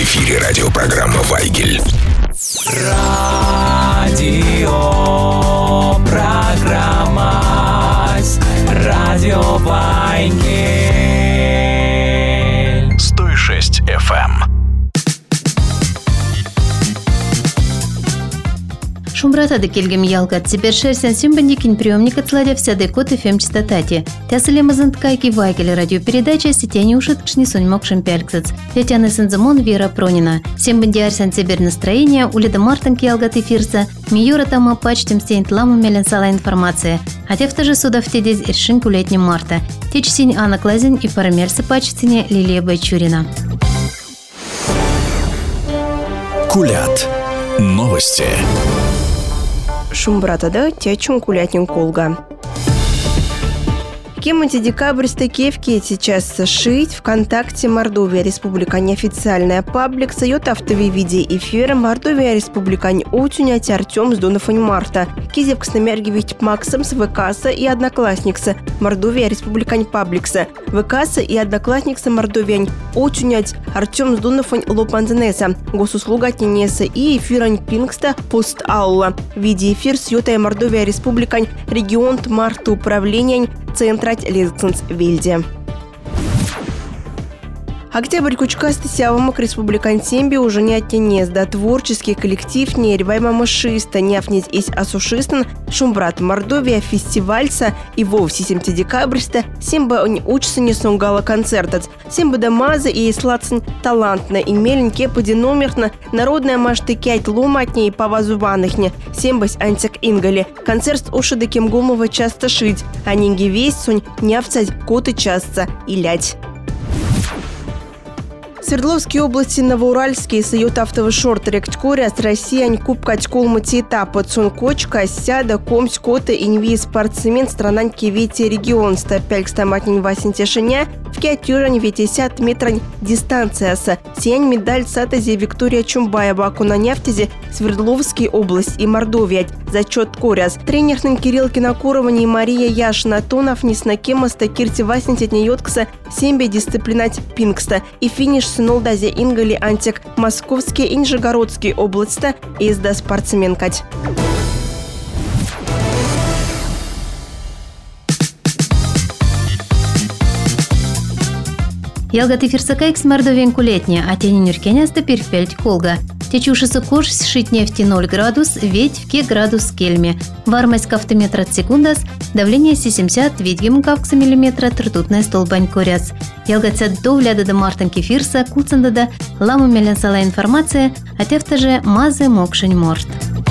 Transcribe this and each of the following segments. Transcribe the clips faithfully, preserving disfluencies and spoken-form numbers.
эфире радиопрограмма «Вайгель». Радио программа Радио Вайгель. сто шесть эф эм. Шумбратады келгем ялгат. Теперь шерсен симбандикин приемник отсладя всяды кот эф эм частотати. Тясалема зонткайки Вайгель радиопередача сетяни ушат кшни соньмок шемпяльксац. Тетяна Сензамон, Вера Пронина. Сембанди арсен теперь настроение, улида мартанки ялгат эфирса. Миюра тама пачтем стейнт ламу мелен сала информация. А те в же суда в тедез иршин кулетнем марта. Теч синь Анна Клазин и парамерса пачтине Лилия Байчурина. Кулят. Новости. Шумбратада течун кулятнин колга. Кемати декабрьской кевки сейчас шить ВКонтакте Мордовия Республика неофициальная паблик сает автовый виде эфира Мордовия Республика утюнять Артем с Донафань Марта. Кизевк с намергивить Максом с ВКса и Одноклассникса Мордовия Республика пабликса. ВКса и Одноклассникса Мордовия утюнять Артем с Донафань Лопанзенеса. Госуслуга Тенеса и эфирань Пингста Пост Аула. Виде эфир сьютая Мордовия Республика регион Марта управления Центра Лезгсенс-Вильде. Октябрь кучкасты сявамок республикан Семби уже не оттенез, да творческий коллектив не ревайма машиста, няфнить из асушистан, Шумбрат Мордовия, фестивальса и вовсе семти декабрьста, семба учится не сунгала концертац, семба дамаза и слацин талантна, и меленьке подиномерна, народная машты кять ломатне и повазуванахне, сембась антик ингали, концерт уши кем гумова часто шить, а нинги весь сунь нявцать коты часто и лять. В Свердловской области Новоуральский союз автовый шорт ректкоря с Россией кубкать колмати этапа цункочка сяда комсь кота инви спортсмен странанки вети регион стопяльк стаматнин васин тешиня в кятюрань ветисят метрань дистанцияса сиянь медаль сатази Виктория Чумбаева акуна нефтези Свердловской область и Мордовия зачет коряс тренерный Кирилл Кинокурова и Мария Яшина Тонов неснакемоста Кирти Васинтит Ньоткса сембе дисциплинать Пингста и финиш сынолдазе ингали антик Московский и Нижегородский области изда спортсменкать. Ялгат эфирсакайк с Мордовиен кулетня, а тени нюркеняста перфельть колга. Течушиса кош шить нефти ноль градус, ведь в ке градус кельме. Вармость кавтометра от секундас, давление семьдесят, ведь гемкавкса миллиметра, тртутная столбань коряц. Ялгат сад до вляда до мартан кефирса, куцандада, ламу меленсала информация, а тефта же мазы мокшень морт.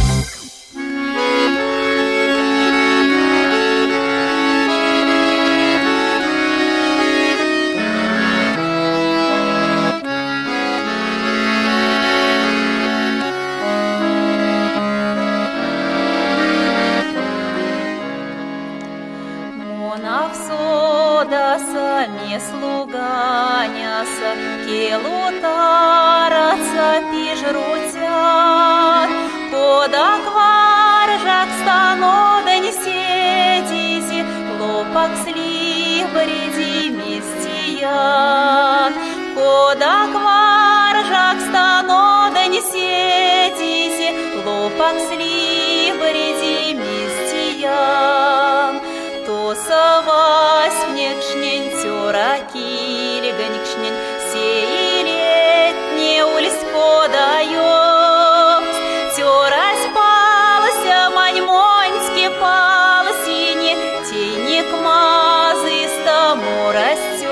Не слуганяса, келутараца пижрутят, кодак варжак станодань сетизи, лопак слив бреди местиян, кодак варжак станодань сетизи, лопак слив бреди местиян. То савась внекшнень тёраки легонькшнень сеилетне улис подаёт. Тёрась палася маньмоньски палсине, тейник мазы стому растёт.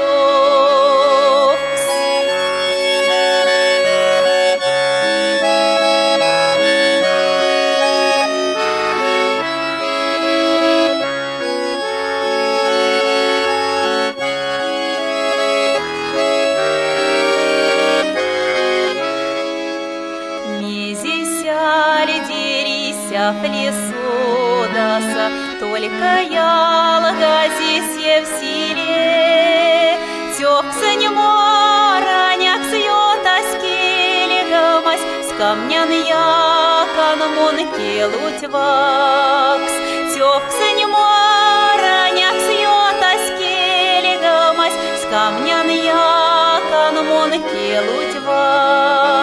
В лесу даса, только ялга здесь в селе. Тёпса не мораняк сьёта скелегамась, с камнян якан мон келуть вакс. Тёпса не мораняк сьёта скелегамась, с камнян якан мон келуть вакс.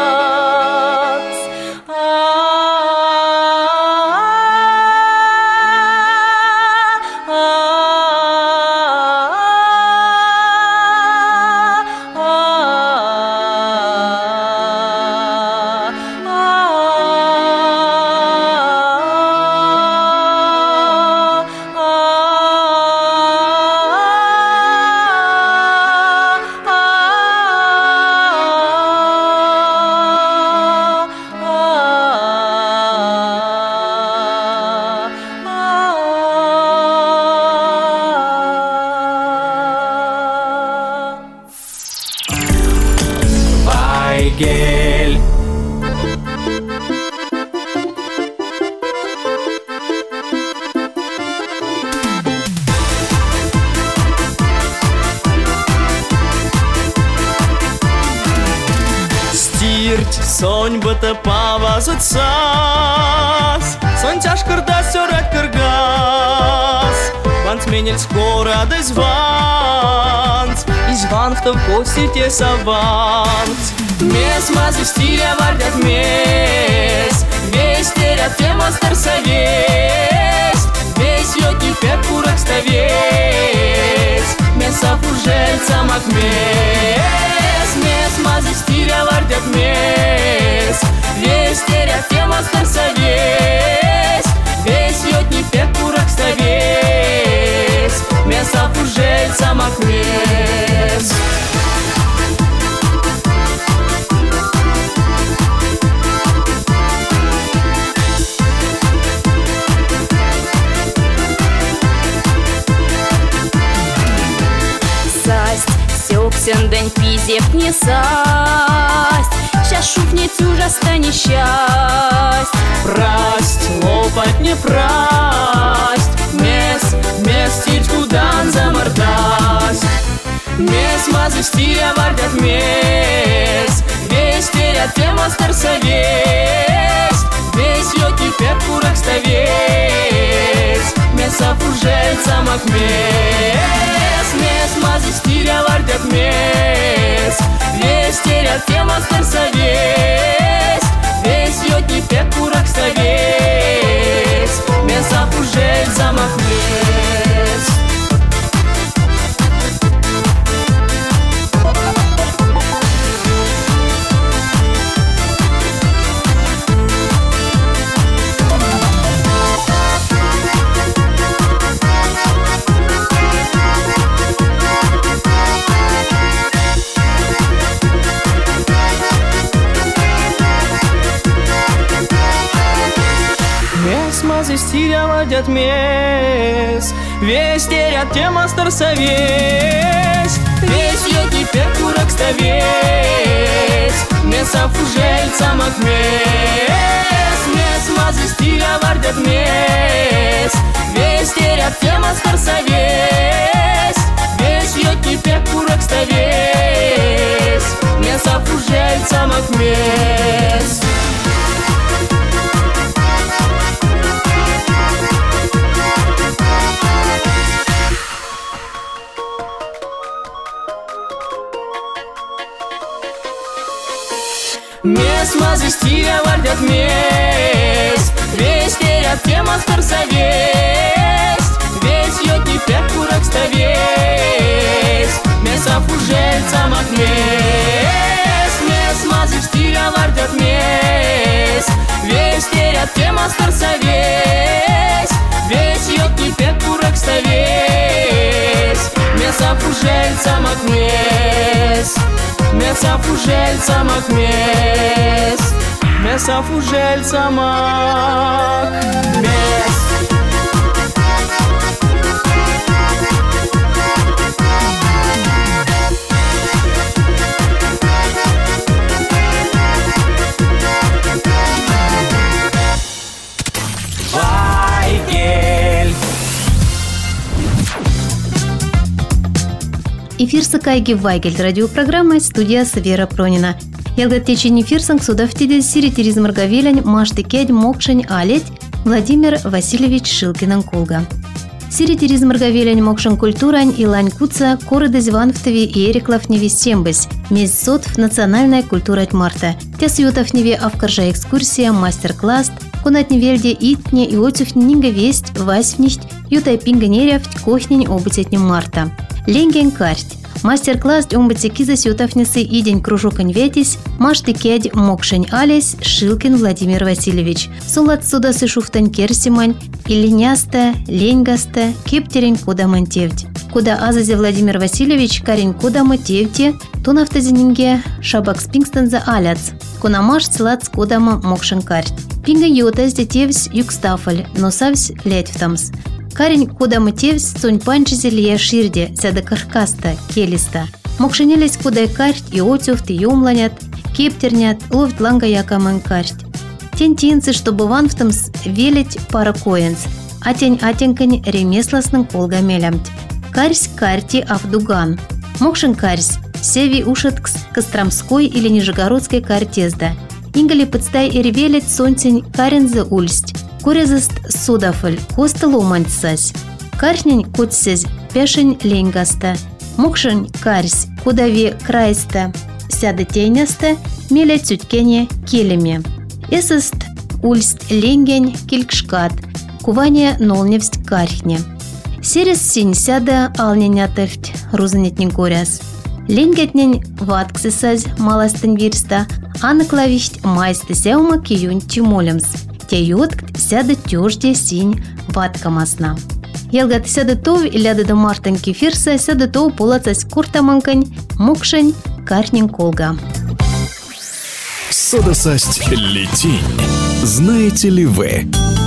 Вайгель. Сонь быты павазыт сас, сонь тяжкырда сёрат кыргас. Ванс менель скоро дыз ванс, из ванфтов косите саванс. Мес мазы стиля вардят мес, весь терят тема старса весть, весь йоги пек курак ставесть, меса фужель самак мес, мес мазы стиля вардят мес, весь терят тема старса весть, весь йоги пек курак ставесть, меса фужель самак мес. Сен день пизек не састь, щас шуфнет ужасно несчасть. Прасть, лопать не прасть, мес, местить кудан замордасть. Мес мазы стиля вардят мес, весь терят тема старса весть, весь йоги пек курак ставесть, меса фужель самак мес, мес мазы стиля вардят мес, весь терят тема старса весть, весь йоги пек курак ставесть, меса фужель самак мес. Стиля вадят мес, весь терят тема старса весть, весь йоги пек курак ставесть, меса фужель самак мес, мес мазы стиля вардят мес, весь терят тема старса весть, весь йоги пек курак ставесть, меса фужель самак мес. Мес мазы стиля вардят мес, весь терят тема старса весть, весь йоги пек курак ставесть, меса фужель самак мес, мес мазы стиля вардят мес, весь терят тема старса весть, весь йоги пек курак ставесть, меса фужель самак мес. Меса фужель самак мес, меса фужель самак мес. Вайгель. Эфир сыкайги Вайгель радиопрограмма, студия Вера Пронина. Ялгат течень эфир суда в теде сиритириз маргавелянь машты кедь мокшень алеть Владимир Васильевич Шилкинан Кулга. Сиритириз маргавелянь мокшень культурань и лань куца коры дезванфтови и эриклав невестембась, мезь сотв национальная культура марта. Тес ютов неве авкаржа экскурсия, мастер-класс, кунат невельде итне и отюф нинга весть, васьвнихть, ютай пинганерявть кохнень обытетнем марта. Ленген карт. Мастер-класс умбатсекиза сютовницы и день кружок инветис, машты кедь мокшень алесь Шилкин Владимир Васильевич. Сулат суда сышуфтань керсимань, илиняста, леньгаста, кептерень куда мантевть. Куда азазе Владимир Васильевич карень куда мотевте, тон автозининге шабак спингстенза аляц, кунамаш слац кудама мокшень карт. Пинга йотас детевс юкстафаль, носавс летьфтамс. Карень куда мотевс цунь панчизе лия ширде, сяда каркаста, келиста. Мокшенелись куда карт и отюфт и юмланят, кептернят, ловит ланга якаман карсть. Тень тинцы, чтобы ван в том велить пара коенс, а тень атенкань ремесласның колга мелямт. Карсь карти авдуган. Мокшин карсь, севи ушат к Костромской или Нижегородской картезда. Ингали подстай и ревелит сонцень карензе ульсть. Курезаст судафль, коста ломанцась. Каршнень котсезь, пешень ленгаста. Мокшин карсь, кудави крайста. Сяда тейняста, меля цюткене келеме. Эсэст ульсть ленгень килькшкат. Кувание нолневсть кархне. Серес синь сяда алненятыфть, рузанетнен горяс. Ленгетнен ватксесазь маластын вирста, а наклавищ майсты сяума киюнь тюмолемс. Те йоткт сяда тёжде синь ваткамасна. Ялгат сяда тов иляда да мартын кефирса, сяда тов полацась куртаманкань, мукшень, карнин колга. Содосасть летень. Знаете ли вы?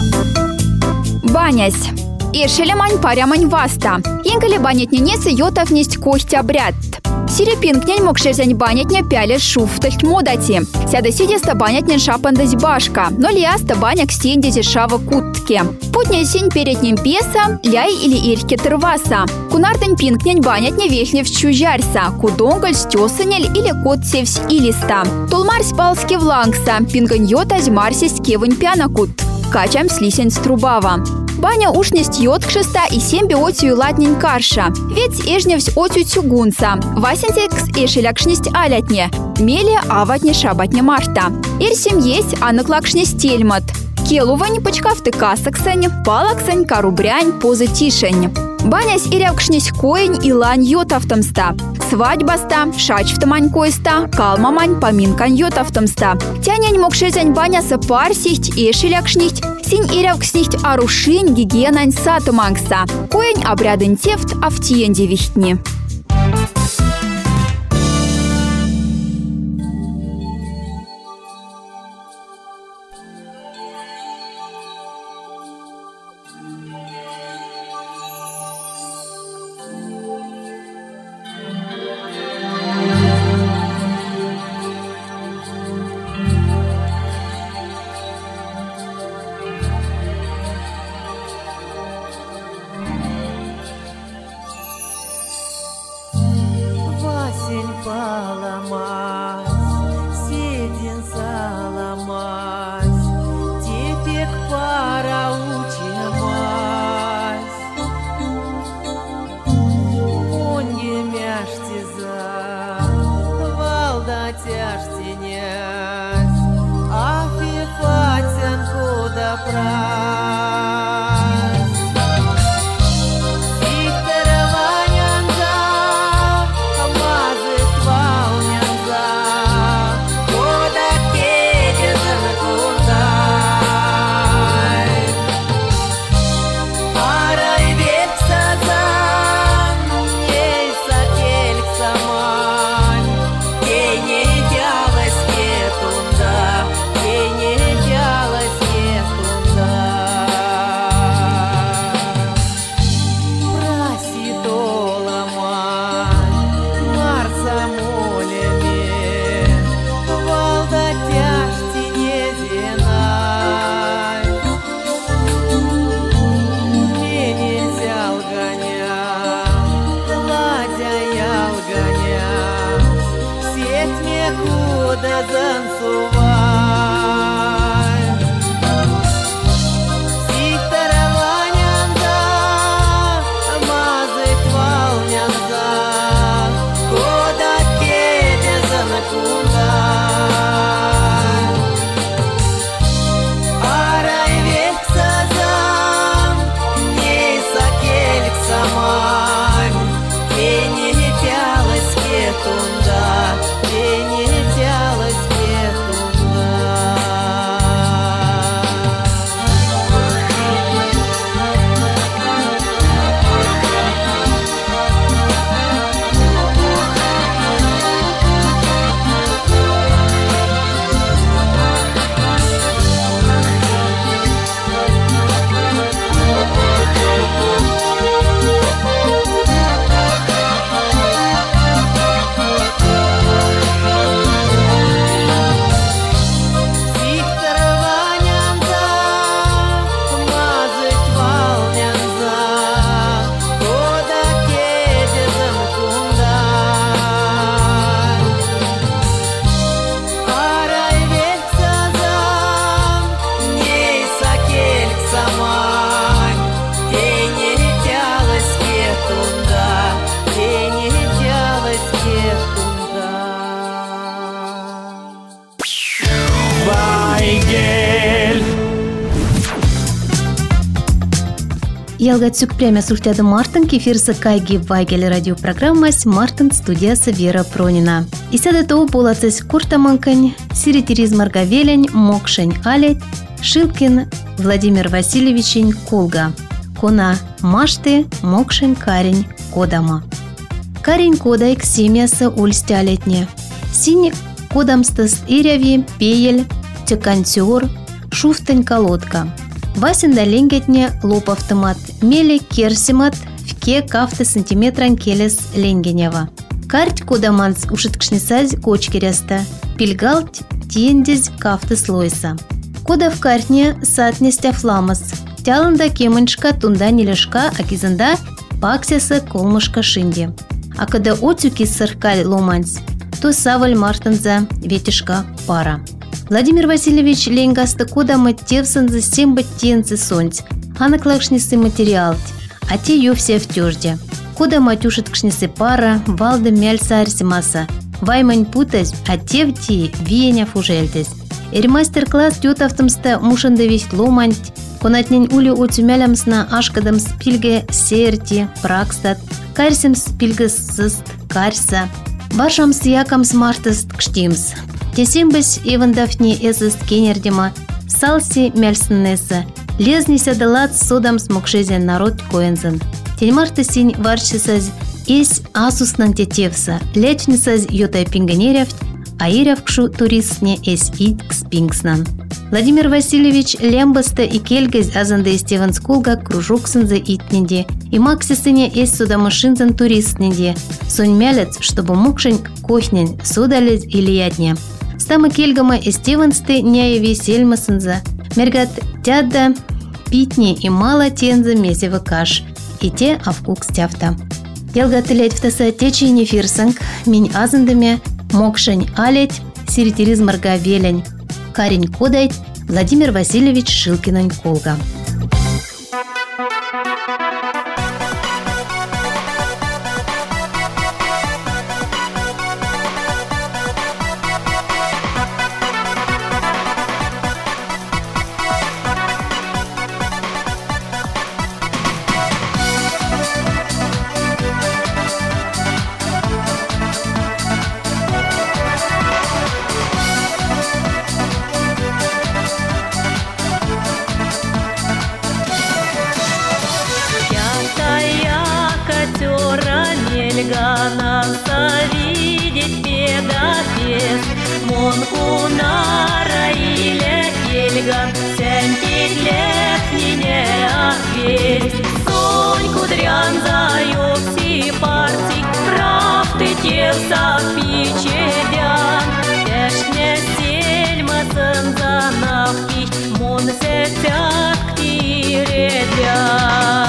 Банясь. Ишелемань парямань васта. Инкали банять ненесы йотов несть кость обряд. Сирепин княнь мокшезень банятня пяле шуфтать модати. Сяда сидеста банятня шапандась башка, но лиаста баняк синдези шава кутке. Путня синь перед ним песа, ляй или ирьке тырваса. Кунартань пинкнянь банятня вехнев чужарса, кудонгаль стесанель или кот севсь илиста. Тулмар спалски влангса, пингань йотазь марсись кевань пянакут. Качам слисень струбава. Баня ушнесть йоткшеста и семби отью латнень карша. Ведь эжневсь отью тюгунца. Васентекс эшелякшнесть алятне. Мели аватне шабатне марта. Ирсим есть анаклакшнесть тельмат. Келувань почкавты касаксань, палаксань, карубрянь, позы тишень. Банясь ирявкшнесть коень и лань йотавтамста. Свадьбаста, шачвтамань койста, калмамань поминкань йотавтамста. Тянянь мокшезянь баняса парсихть эшелякшнихть. Синь ирявкснихть арушинь гигиенань сатумангса. Коень обрядын тефт автиенде вихтни. Tunda, beni tyalas ketunda. ялгат сюк премя сультяды Мартын кефирса кайги вайгели радиопрограммас Мартын студиясы Вера Пронина. И сяда то полацесь куртаманкань, сиритириз Маргавелень, Мокшень Алет, Шилкин Владимир Васильевичень Колга. Кона Машты Мокшень Карень Кодама. Карень Кодайк семьясы ульстялетне. Синик Кодамстас Иряви Пеель Текантюр Шуфтань Колодка. Васинда ленгетне лопавтомат, мели керсимат, вке кафты сантиметран келес ленгенева. Карть кодаманс ушиткшнисаз кочкереста, пильгалт тиендез кафты слойса. Кода в картне сатнестя фламас, тялында кемыншка тунда нелешка, а кизында паксяса колмышка шинди. А когда отюки сыркаль ломанс, то саваль мартынза ветишка пара. Владимир Васильевич ленгасты кодамы тевсанзы сембы тенцы сонць, а наклакшнисы материалт, а те ё все в тёжде. Кода матюшит кшнисы пара, валды мяльса арсимаса, ваймань путась, а те в ти веня фужельтесь. Эр мастер-класс тётавтымста мушандавись ломанть, конатнень ули отюмялямсна ашкадам спильге серти, пракстат, карсим спильге сыст, карса, башамс якамс мартыст кштимс. Тесимбіс евандафни эсіст кенердема, салси мяльсыннеса, лезнися далат содам смокшезен народ коензен. Тельмарты синь варчисаз ес асуснан тетевса, лечнисаз йотай пингенеревт, а ирявкшу туристне эс иткс пингснан. Владимир Васильевич лембаста и кельгез азанда истеван скулга кружоксынза итнеде, и максисыне эс судамышинзан туристнеде, сонь мялец, чтобы мокшень кохнень судалез или ядне. Стамы кельгама эстевансты няеви сельмасынза, мергат тядда, питни и мало тенза месева каш, и те авкук стяфта. Ялга тылять в таса течени фирсанг, минь азандаме, мокшень алеть, сиритириз Маргавелень, Карень Кодайт, Владимир Васильевич Шилкинань Колга. Видеть педапес, мон унара или кельган, сентик летнине ахвесть. Сонь кудрян заёбси партик, прав ты тевса пичедян. Тешне сельмасын занавки, мон сетят ктиредян.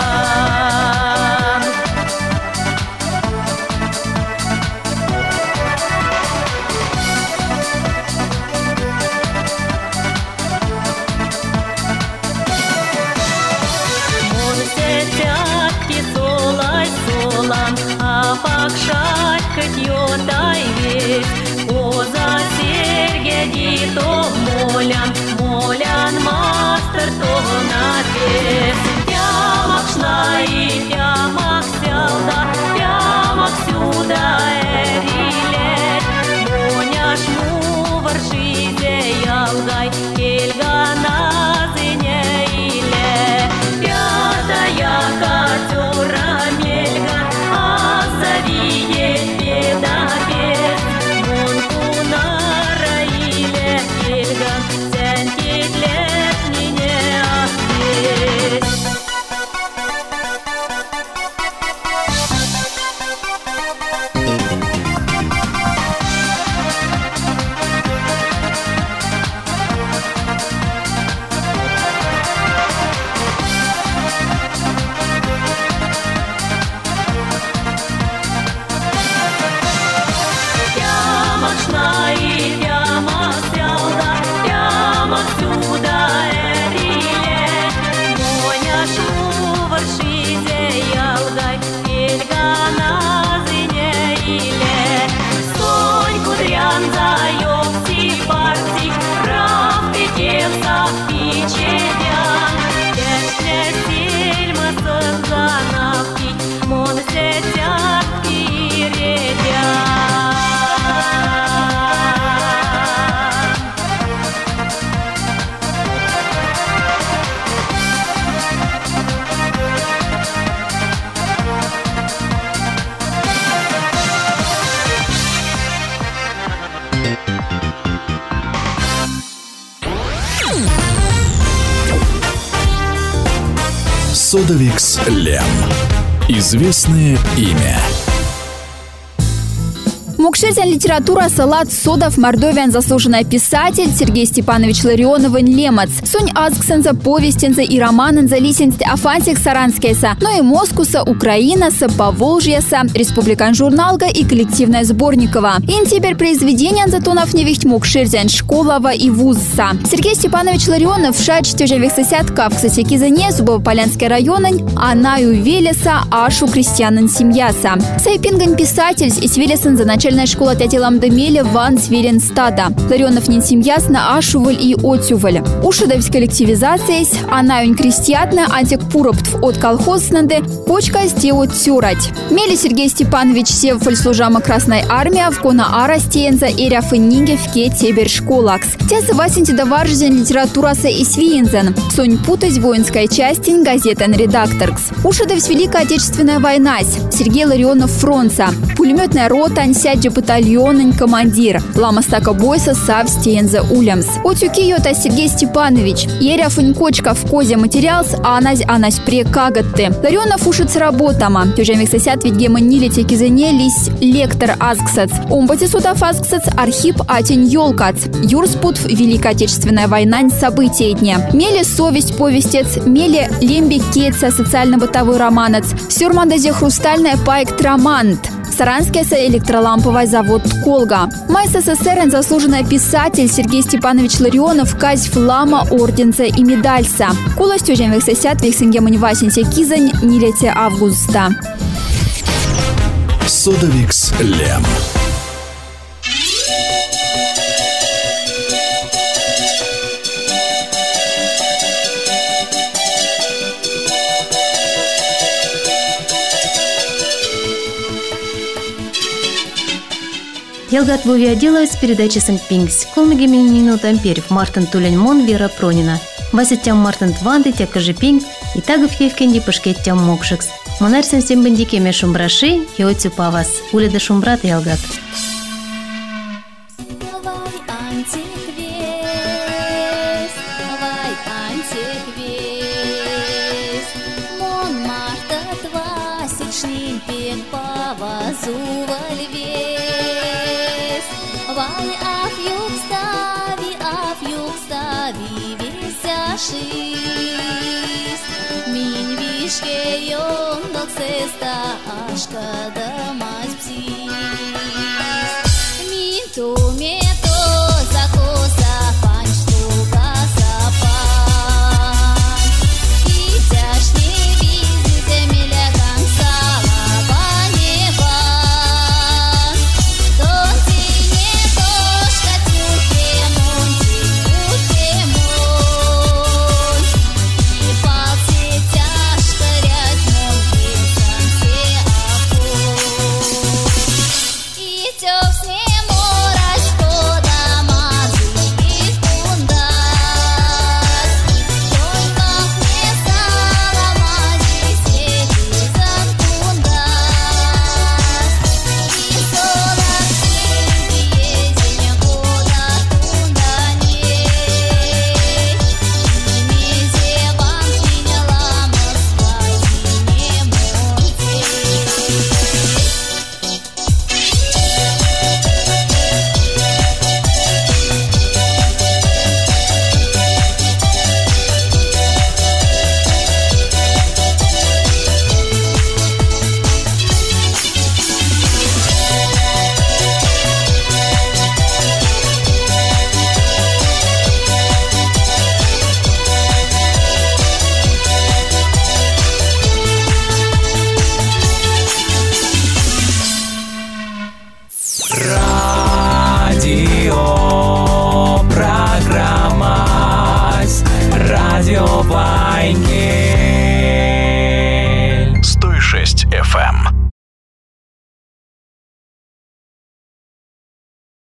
Пакшать котьётай весь, оза сергеди то молян, молян мастер то напев. Тямак шна и тямак сялда, тямак сюда эрилет, моняш му варшизе ялгай, кельгана зыне иле, пятая котёра мельган, видеть педапес, мон унара или кельган, сентик летнине ахвесть. Содовикс Лем. Известное имя. Мукшерзян литература салат Содов Мордовиан заслуженный писатель Сергей Степанович Ларионовын Лемац. Сунь азгсенза, повестенза и романенза лисенза Афантик Саранскайса, но и Москуса, Украинаса, Поволжьеса, Республикан журналга и коллективная Сборникова. И теперь произведения Антонов невихть Мукшерзян Школова и Вузса. Сергей Степанович Ларионов шач тяжевых сосядка в Ксатекизане, Зубово-Полянский район, Анаю Велеса, Ашу крестьянин семьяса. Сайпинган писатель и свелесен за начальная школа тятелам Демеля Ван Сверенстада. Ларионов не семьяс на Ашуваль и Отюваль. Ушадовсь коллективизация, Анаюнь крестьятна, антик пуроптв от колхознанды, почка стеот тюрать. Мели Сергей Степанович севфаль служама Красной армии, в кона ара стеенза эря фынниге в ке тебер школакс. Тясы васенти даваржен литератураса и свиензен. Сонь путать воинская частень газетен редакторкс. Ушадовсь Великая Отечественная война. Сергей Ларионов фронта. Пулеметная рота, сядь батальонный командир. Ламастака бойса сав стенза улямс. Отюки йота Сергей Степанович. Еря фынькочка в козе материалс, а анась анась прекагатты. Ларионов ушится работама. Тюжемик сосяд ведь гема нилите кизене лись лектор азгсац. Умбати судов азгсац Архип Атень Ёлкац. Юрспут Великая Отечественная война события дня. Мели совесть повестец, мели лемби кетса социально-бытовой романец. Сюрмандазе хрустальная пайк трамант. Саранский электроламповый завод «Колга». Май СССР заслуженный писатель Сергей Степанович Ларионов казь флама орденца и медальса. Кулостью жемвых сосяд вексингемань васенте кизань нилете августа. Содовикс Лем. Ялгат Вуви отделалась передачи Сэнпингс. Колмиги минут амперев Мартин Туленьмон, Вера Пронина. Вася тям Мартин Тванды, тя Кажипинг, и тагов Евкенди пашкет тям Мокшекс. Монарь сенсем бандике ме шумбраши, и отцю павас. Уледа шумбрат Ялгат. Вай аф юг стави, аф юг стави, висяшис. Минь вишке йондок сеста, ашка да мать птиц. Минь ту мето закоса, пань штука сапан. И тяжней визи земля гансала, паневан. Тонти Радио программа Радио Вайнки.